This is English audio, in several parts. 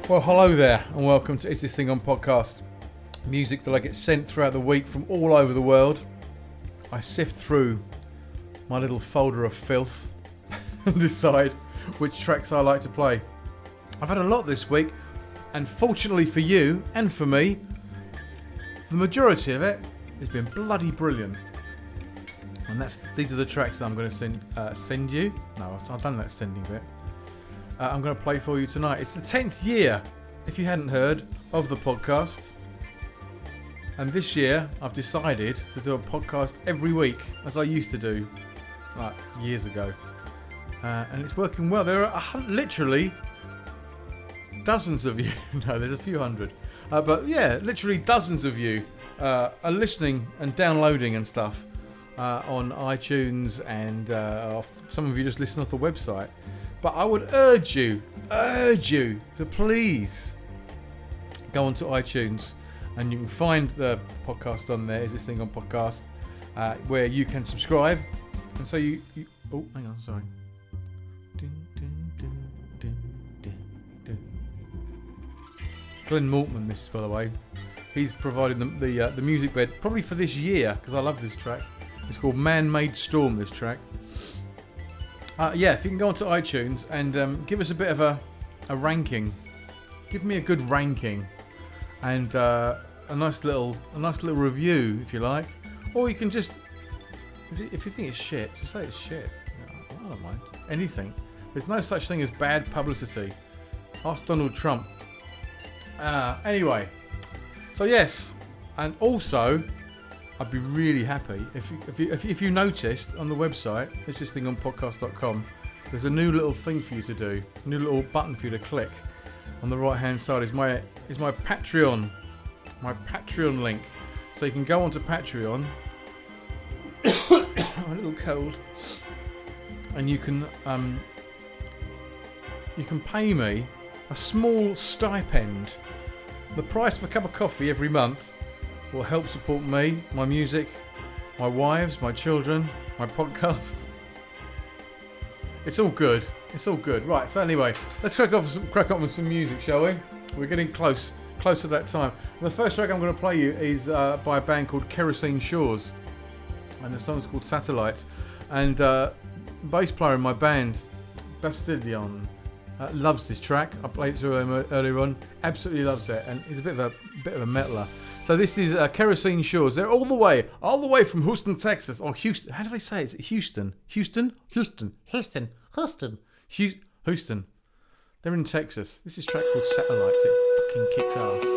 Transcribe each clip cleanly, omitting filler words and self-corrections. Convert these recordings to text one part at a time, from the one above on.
Well, hello there, and welcome to Is This Thing On podcast. Music that I get sent throughout the week from all over the world. I sift through my little folder of filth and decide which tracks I like to play. I've had a lot this week, and fortunately for you and for me, the majority of it has been bloody brilliant. And these are the tracks that I'm going to send you. No, I've done that sending bit. I'm going to play for you tonight. It's the 10th year, if you hadn't heard, of the podcast. And this year, I've decided to do a podcast every week, as I used to do, like years ago. And it's working well. There are literally dozens of you. No, there's a few hundred. But yeah, literally dozens of you are listening and downloading and stuff on iTunes, and some of you just listen off the website. But I would urge you to please go onto iTunes, and you can find the podcast on there. Is This Thing On podcast, where you can subscribe. And so you oh, hang on, sorry. Glenn Mortman, this is, by the way. He's provided the music bed, probably for this year, because I love this track. It's called Man-Made Storm, this track. Yeah, if you can go onto iTunes and give us a bit of a ranking. Give me a good ranking, and a nice little review, if you like. Or you can just, if you think it's shit, just say it's shit. I don't mind anything. There's no such thing as bad publicity. Ask Donald Trump. Anyway, so yes, and also, I'd be really happy if you noticed on the website, thisisthingonpodcast.com, there's a new little thing for you to do, a new little button for you to click. On the right hand side is my Patreon, link. So you can go onto Patreon. I'm a little cold, and you can pay me a small stipend. The price of a cup of coffee every month will help support me, my music, my wives, my children, my podcast. It's all good. Right, so anyway, let's crack on with some music, shall we? We're getting close to that time. And the first track I'm going to play you is by a band called Kerosene Shores, and the song's called Satellite. And bass player in my band, Bastillon, loves this track. I played it to him earlier on. Absolutely loves it, and he's a bit of a metaler. So this is Kerosene Shores. They're all the way from Houston, Texas, or Houston. How do they say it? Is it Houston? Houston. They're in Texas. This is a track called Satellites. It fucking kicks ass.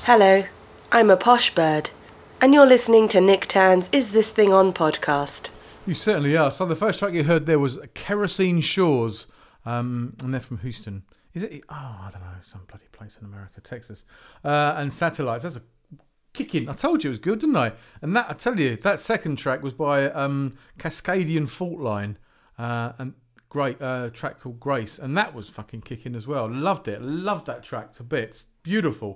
Hello, I'm a posh bird, and you're listening to Nick Tan's Is This Thing On podcast. You certainly are. So the first track you heard there was Kerosene Shores, and they're from Houston. Is it? Oh, I don't know, some bloody place in America, Texas. And Satellites. That's a kicking. I told you it was good, didn't I? And that, I tell you, that second track was by Cascadian Fault Line, and great track called Grace, and that was fucking kicking as well. Loved it. Loved that track to bits. Beautiful.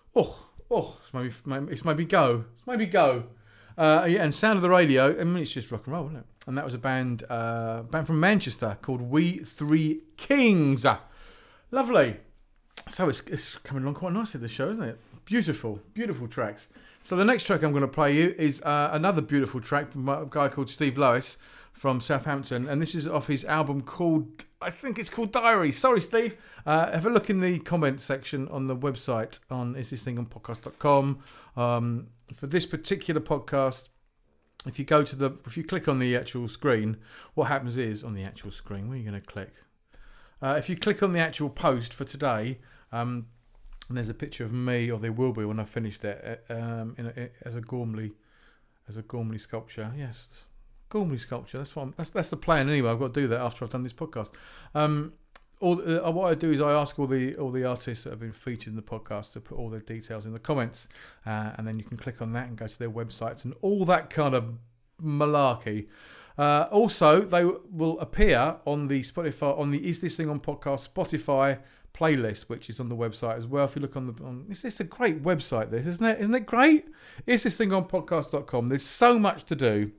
It's made me go. Yeah, and Sound of the Radio. I mean, it's just rock and roll, isn't it? And that was a band from Manchester called We Three Kings. Lovely. So it's coming along quite nicely, the show, isn't it? Beautiful tracks. So the next track I'm going to play you is another beautiful track from a guy called Steve Lewis from Southampton, and this is off his album called, I think it's called Diary. Sorry, Steve. Have a look in the comment section on the website on isthisthingonpodcast.com. For this particular podcast, if you click on the actual screen, what happens is on the actual screen, where are you going to click? If you click on the actual post for today, and there's a picture of me, or there will be when I finish that, as a Gormley sculpture. Yes, Gormley sculpture. That's the plan anyway. I've got to do that after I've done this podcast. What I do is I ask all the artists that have been featured in the podcast to put all their details in the comments, and then you can click on that and go to their websites and all that kind of malarkey. Also, they will appear on the Spotify, on the Is This Thing On podcast Spotify playlist, which is on the website as well. If you look on it's a great website, this, isn't it? Isn't it great? Is This Thing On podcast.com. There's so much to do.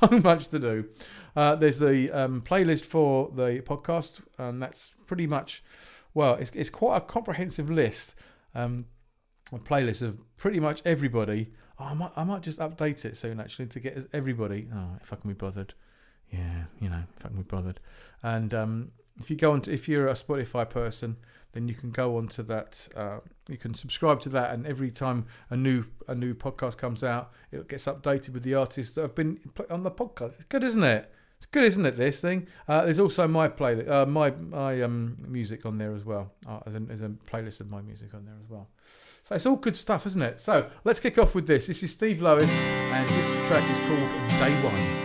There's the playlist for the podcast, and that's pretty much, well, it's quite a comprehensive list, a playlist of pretty much everybody. I might just update it soon, actually, to get everybody. If I can be bothered. Yeah, if I can be bothered. And if you're a Spotify person, then you can go on to that. You can subscribe to that, and every time a new podcast comes out, it gets updated with the artists that have been on the podcast. It's good, isn't it? It's good, isn't it? This thing. There's also my playlist, my music on there as well. There's a playlist of my music on there as well. So it's all good stuff, isn't it? So let's kick off with this. This is Steve Lewis, and this track is called Day One.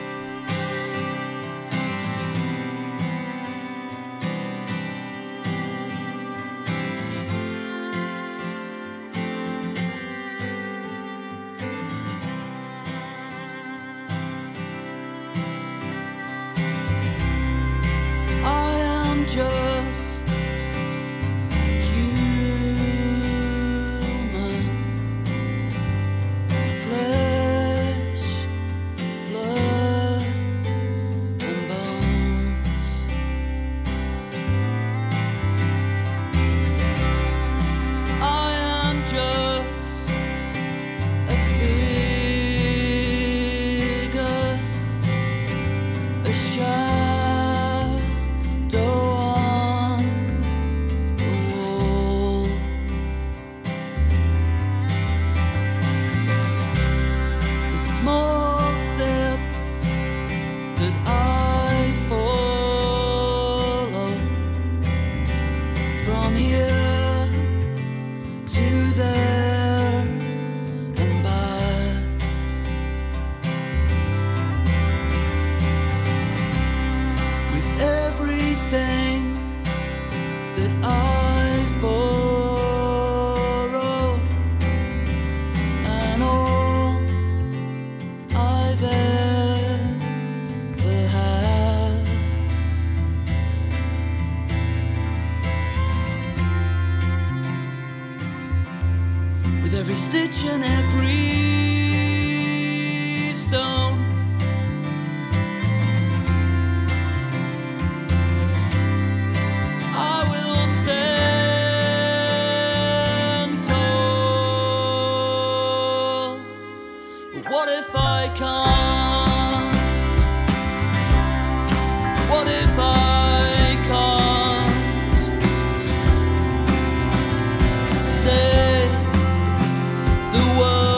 every stitch and every stone. I will stand tall. But what if I can't? What if I can't say the word?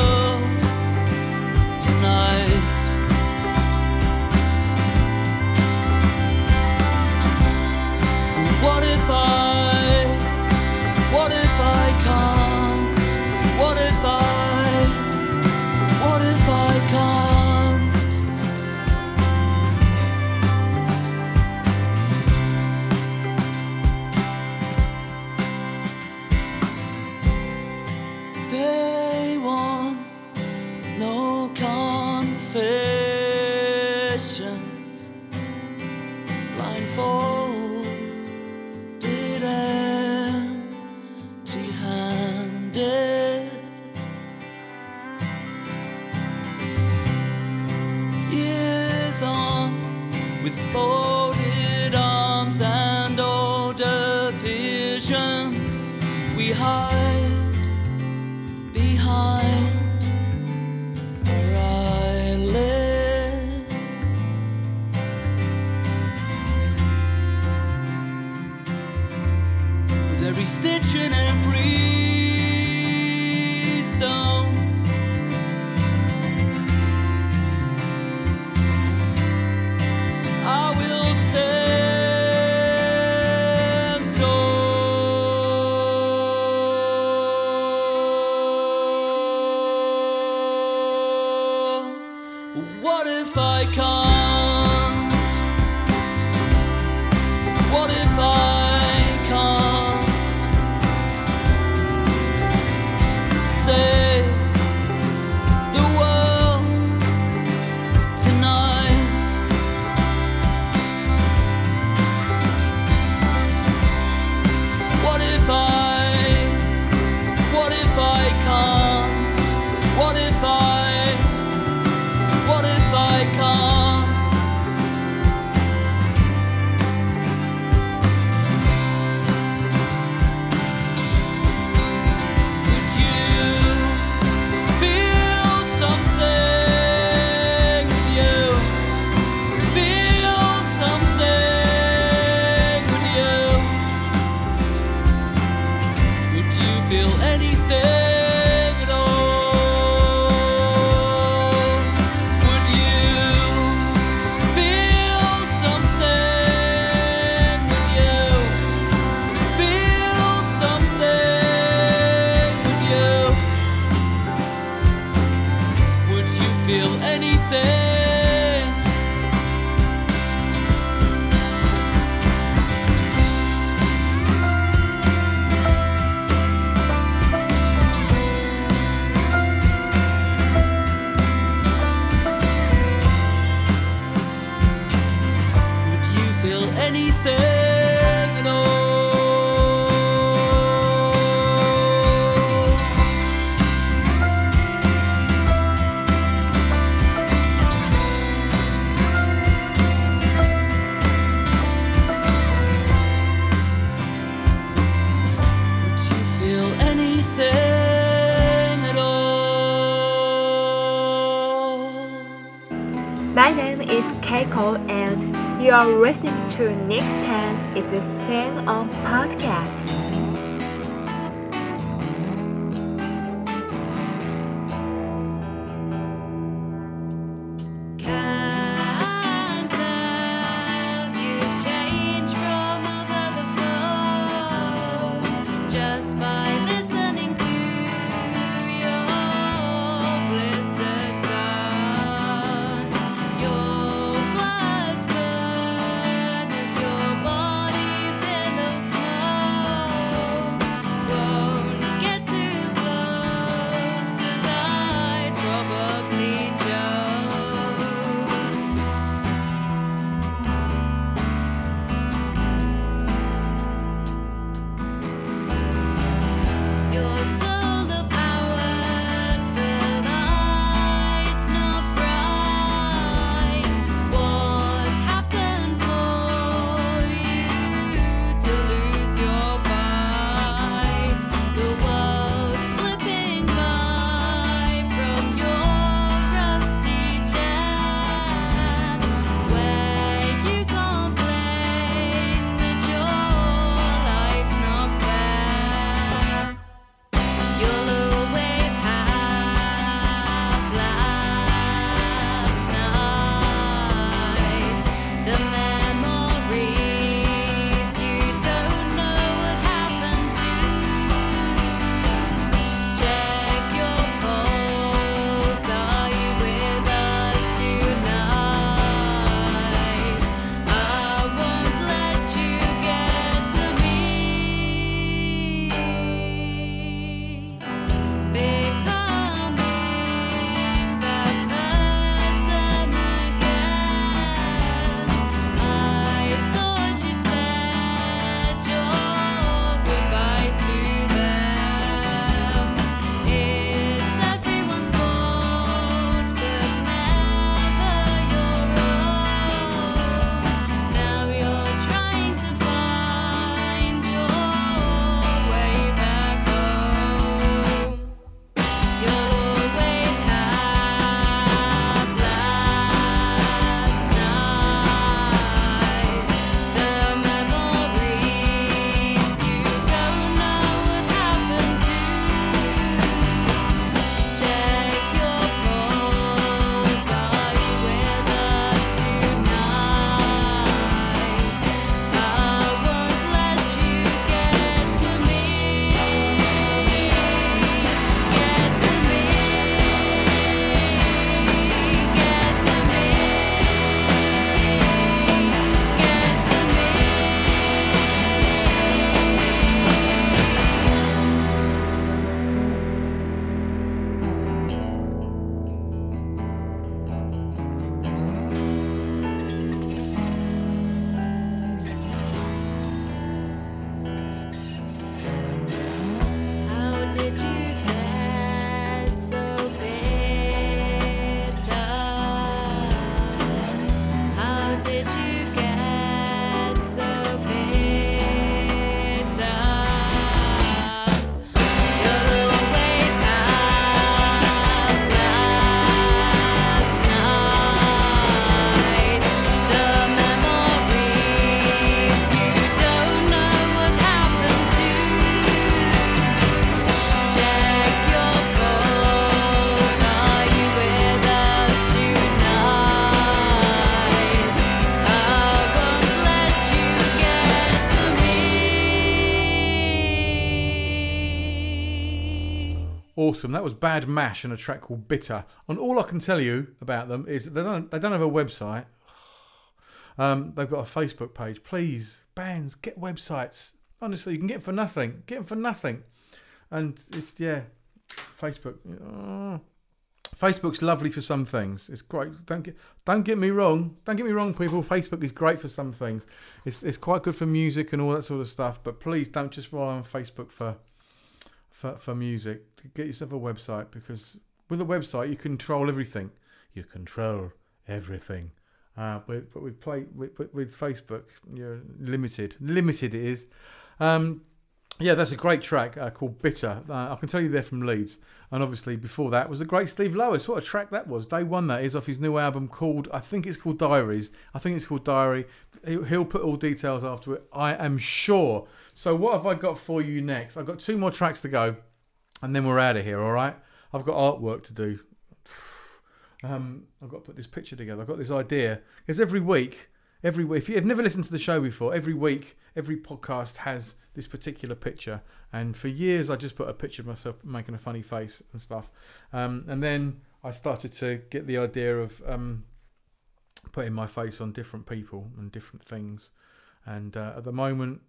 folded empty-handed. Years on with folded arms and older visions, we hide behind our eyelids. With every stitch and every stone, I will stand tall. What if I can't? What if I can't save the world tonight? What if I can't? What if I can't? Would you feel something? Would you feel something? Would you feel anything at all? Would you feel something? Would you feel something? Would you feel anything? Would you feel anything at all? Would you feel anything at all? My name is Keiko and you are listening to Nick Tan's Is This Thing on Podcast. Can't tell you've changed from over the phone just by listening to your blistered tongue. Your words burn as your body billows smoke. awesome. That was Bad Mash and a track called Bitter. And all I can tell you about them is they don't have a website. They've got a Facebook page. Please, bands, get websites. Honestly, you can get them for nothing. Get them for nothing. And it's, Facebook. Facebook's lovely for some things. It's great. Don't get me wrong. Don't get me wrong, people. Facebook is great for some things. It's quite good for music and all that sort of stuff. But please don't just rely on Facebook for music. Get yourself a website, because with a website you control everything. You control everything. But with Facebook, you're limited. Limited it is. That's a great track called Bitter. I can tell you they're from Leeds. And obviously before that was the great Steve Lois. What a track that was. Day one that is, off his new album called, I think it's called Diaries. I think it's called Diary. He'll put all details after it, I am sure. So what have I got for you next? I've got 2 more tracks to go and then we're out of here, all right? I've got artwork to do. I've got to put this picture together. I've got this idea. Because every week, if you've never listened to the show before, every week, every podcast has this particular picture. And for years, I just put a picture of myself making a funny face and stuff. And then I started to get the idea of putting my face on different people and different things. And at the moment,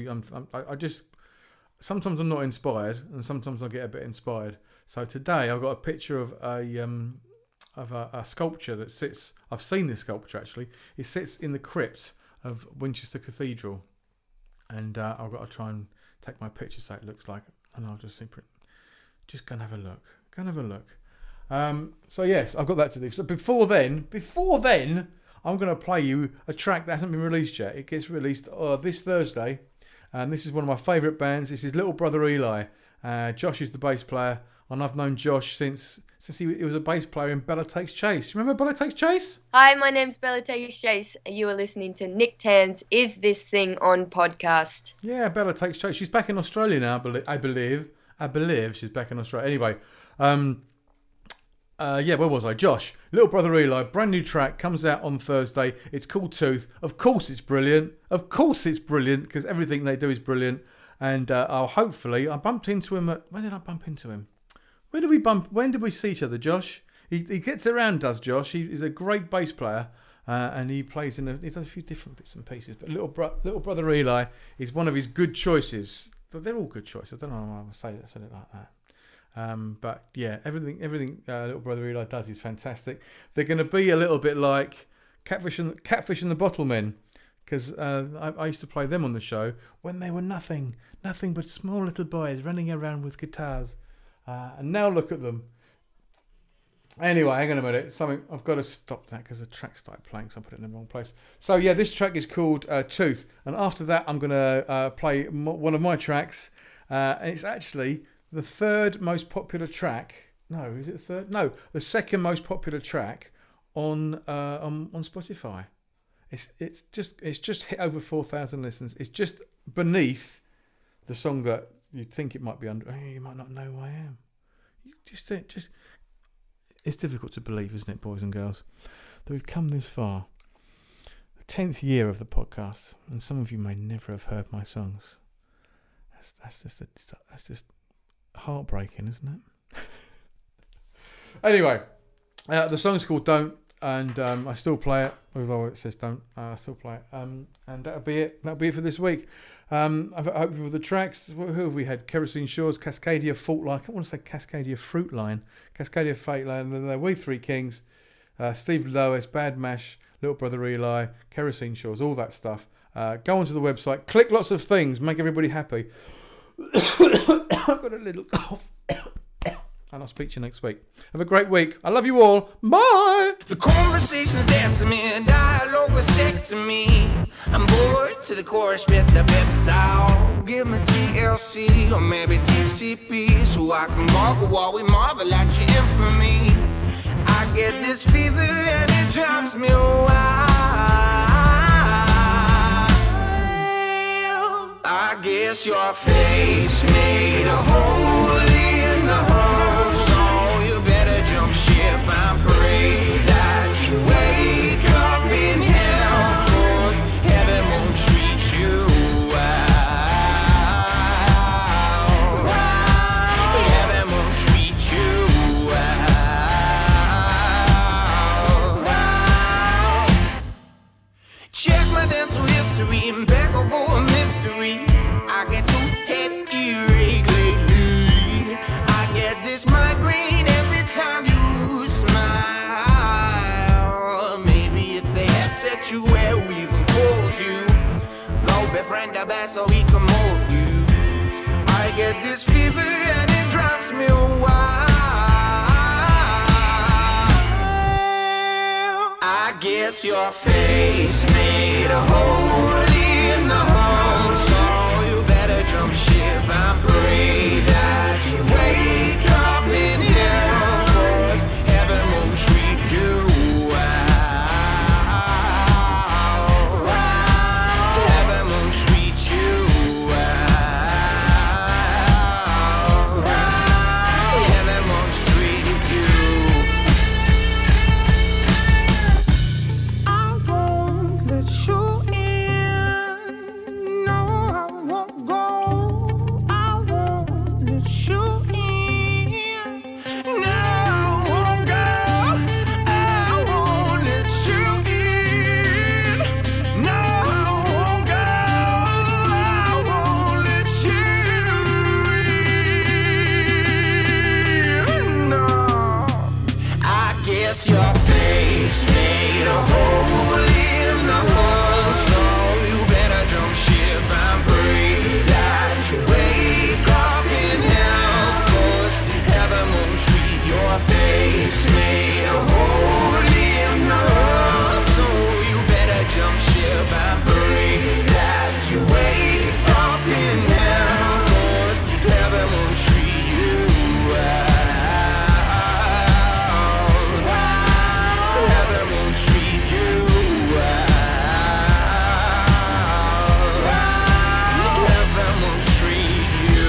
sometimes I'm not inspired, and sometimes I get a bit inspired. So today, I've got a picture of a sculpture that sits. I've seen this sculpture actually. It sits in the crypt of Winchester Cathedral, and I've got to try and take my picture so it looks like, and I'll just just go and have a look. Go and have a look. So yes, I've got that to do. So before then, I'm going to play you a track that hasn't been released yet. It gets released this Thursday, and this is one of my favourite bands. This is Little Brother Eli. Josh is the bass player, and I've known Josh since he was a bass player in Bella Takes Chase. Remember Bella Takes Chase? Hi, my name's Bella Takes Chase. You are listening to Nick Tan's Is This Thing On podcast. Yeah, Bella Takes Chase. She's back in Australia now, I believe. I believe she's back in Australia. Anyway, where was I? Josh, Little Brother Eli, brand new track, comes out on Thursday. It's called Tooth. Of course it's brilliant. Of course it's brilliant, because everything they do is brilliant. And I bumped into him when did I bump into him? When did we see each other, Josh? He gets around, does Josh? He's a great bass player, and he plays he does a few different bits and pieces. But Little Brother Eli is one of his good choices. They're all good choices. I don't know why I said it like that. But yeah, everything Little Brother Eli does is fantastic. They're going to be a little bit like Catfish and the Bottlemen, because I used to play them on the show when they were nothing but small little boys running around with guitars. And now look at them. Anyway, hang on a minute. I've got to stop that because the track started playing, so I put it in the wrong place. So yeah, this track is called Tooth, and after that, I'm going to play one of my tracks. It's actually the third most popular track. No, is it the third? No, the second most popular track on Spotify. It's just hit over 4,000 listens. It's just beneath the song that you'd think it might be under. You might not know who I am. It's difficult to believe, isn't it, boys and girls, that we've come this far. The 10th year of the podcast, and some of you may never have heard my songs. That's just heartbreaking, isn't it? Anyway, the song's called Don't, and I still play it, although it says don't. I still play it, and that'll be it. That'll be it for this week. I hope for the tracks. Who have we had? Kerosene Shores, Cascadia Fault Line. I want to say Cascadia Fruit Line, Cascadia Fate Line. And then We Three Kings, Steve Lois, Bad Mash, Little Brother Eli, Kerosene Shores, all that stuff. Go onto the website, click lots of things, make everybody happy. I've got a little cough. And I'll speak to you next week. Have a great week. I love you all. Bye. The conversation's dead to me, dialogue was sick to me. I'm bored to the chorus, spit the pips out. Give me TLC or maybe TCP, so I can marvel while we marvel at your infamy. I get this fever and it drives me wild. I guess your face made a hole in the hole, so you better jump ship and pray that you wake up in hell, 'cause heaven won't treat you well. Heaven won't treat befriend the best so we can mold you. I get this fever and it drives me wild. I guess your face made a hole in the hole, so you better jump ship and pray that you wake up in hell, 'cause heaven won't treat you well. Heaven won't treat you well. Heaven won't treat you. I won't let you in. No, I won't go. I won't let you in. No, I won't go. I won't let you in. No, I won't go. I won't let you in. No. I guess your face made a hole in the hole, so you better jump ship and pray that you wake up in hell, 'cause heaven won't treat your face made a hole in the hole, so you better jump ship and pray that you wake up in hell, 'cause heaven won't treat you well. Heaven won't treat you well. Heaven won't treat you.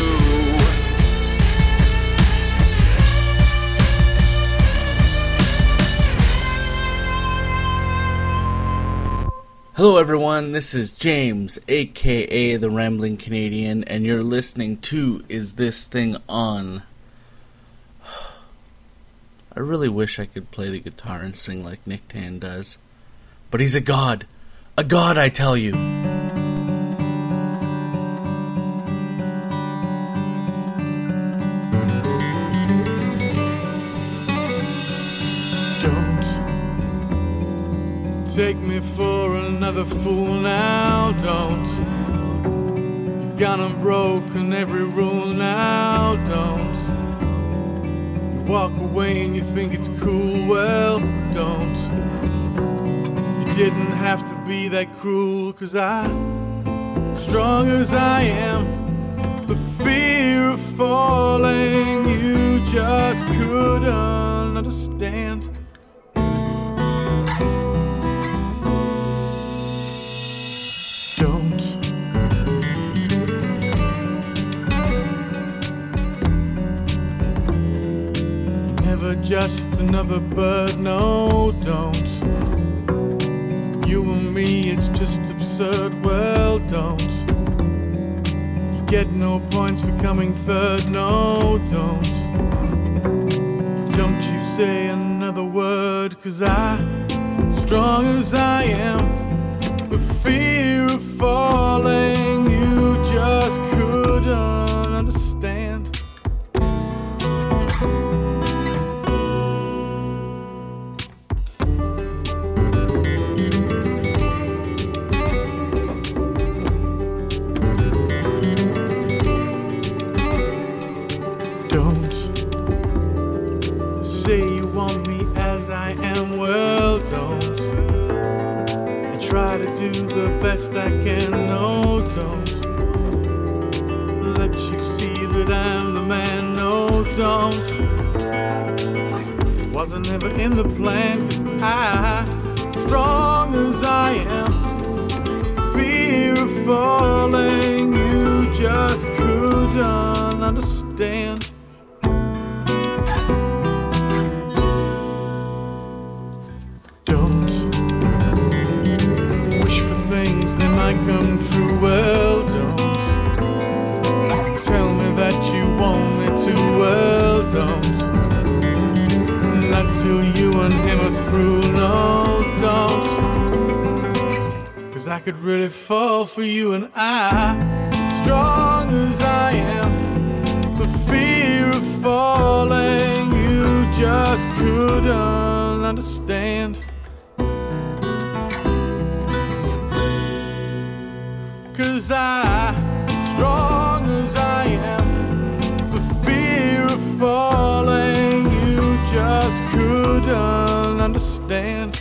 Hello everyone, this is James, aka The Rambling Canadian, and you're listening to Is This Thing On? I really wish I could play the guitar and sing like Nick Tan does. But he's a god! A god, I tell you! Don't take me for another fool now, don't. You've gone and broken every rule now, don't. You walk away and you think it's cool, well, don't. You didn't have to be that cruel, 'cause strong as I am, the fear of falling you just couldn't understand. Don't. Never just another bird, no, don't. You and me, it's just absurd, well, don't. You get no points for coming third, no, don't. Don't you say another word, 'cause strong as I am, the fear of falling you just couldn't understand. Don't say you want me as I am, well, don't. I try to do the best I can, no, don't. Let you see that I'm the man, no, don't. Wasn't ever in the plan, 'cause strong as I am, the fear of falling you just couldn't understand. Don't wish for things that might come true, well, don't. Tell me that you want me to, well, don't. Not till you and him are through, no, don't. 'Cause I could really fall for you, and strong as I am, the fear of falling you just couldn't understand. 'Cause I, strong as I am, the fear of falling, you just couldn't understand.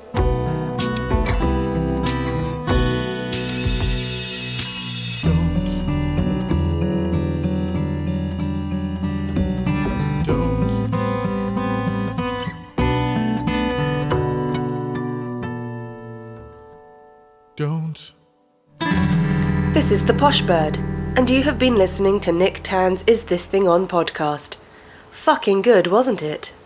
Don't. This is The Posh Bird, and you have been listening to Nick Tan's Is This Thing On podcast. Fucking good, wasn't it?